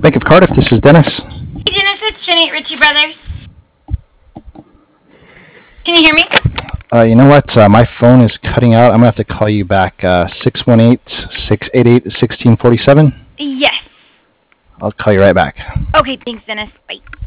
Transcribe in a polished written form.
Bank of Cardiff, this is Dennis. Hey Dennis, it's Jenny at Ritchie Brothers. Can you hear me? You know what? My phone is cutting out. I'm going to have to call you back. 618-688-1647? Yes. I'll call you right back. Okay, thanks Dennis. Bye.